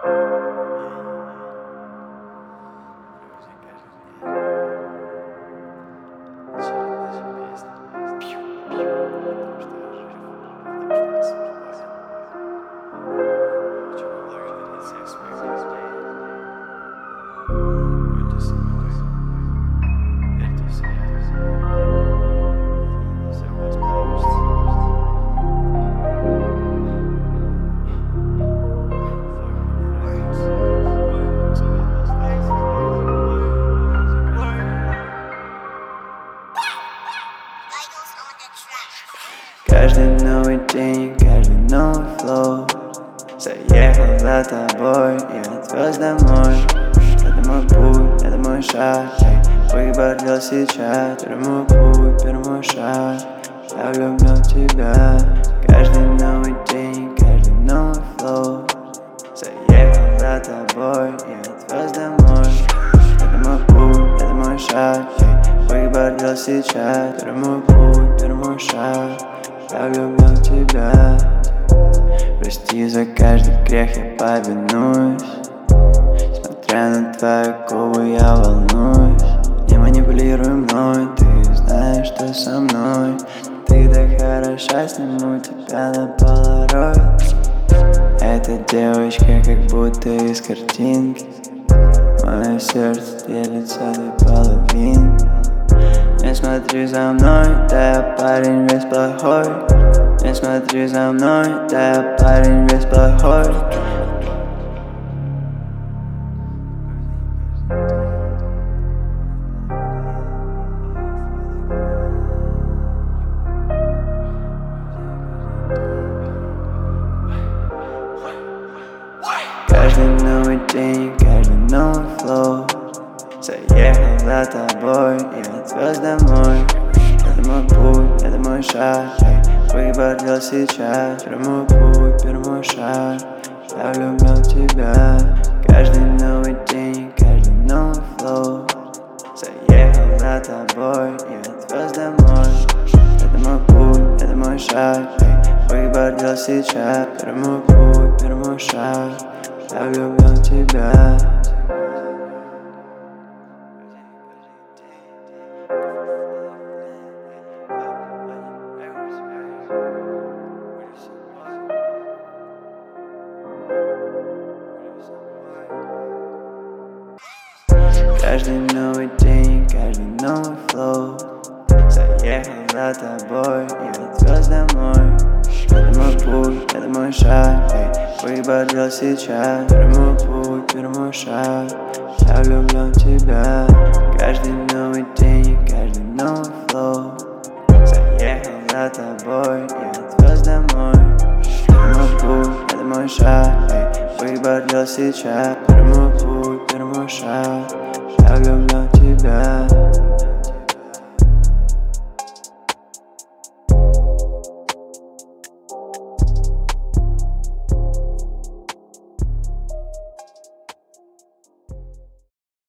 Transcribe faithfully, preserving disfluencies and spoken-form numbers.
Каждый новый день, каждый новый флоу заехал за тобой и отвез домой. Это мой путь, это мой шаг, выбор делал сейчас. Первый мой путь, первый мой шаг, я влюблен в тебя. Каждый новый день, каждый новый флоу заехал за тобой и отвез домой. Это мой путь, это мой шаг, выбор делал сейчас. Первый мой путь, первый мой шаг, я влюблен в тебя. Прости за каждый грех, я повинуюсь. Смотря на твои губы, я волнуюсь. Не манипулируй мной, ты знаешь, что со мной. Ты так хороша, сниму тебя на полароид. Эта девочка как будто из картинки. Мое сердце делится на половинки. Не смотри за мной, да я парень весь плохой. Не смотри за мной, да я парень весь плохой. Каждый новый день, каждый новый флоу заехал за тобой и отвез домой. Это мой путь, это мой шаг, выбор делал сейчас. Первый мой путь, первый мой шаг, я влюблен в тебя. Каждый новый день, каждый новый флоу заехал за тобой и отвез домой. Это мой путь, это мой шаг, выбор делал сейчас. Первый мой путь, первый мой шаг, я влюблен в тебя. Каждый новый день, каждый новый флоу заехал за тобой и отвез домой. Это мой путь, это мой шаг, выбор делал сейчас. Первый мой путь, первый мой шаг, я влюблен в тебя. Каждый новый день, каждый новый флоу заехал за тобой и отвез домой. Это мой путь, это мой шаг, выбор делал сейчас. Первый мой путь, первый мой шаг,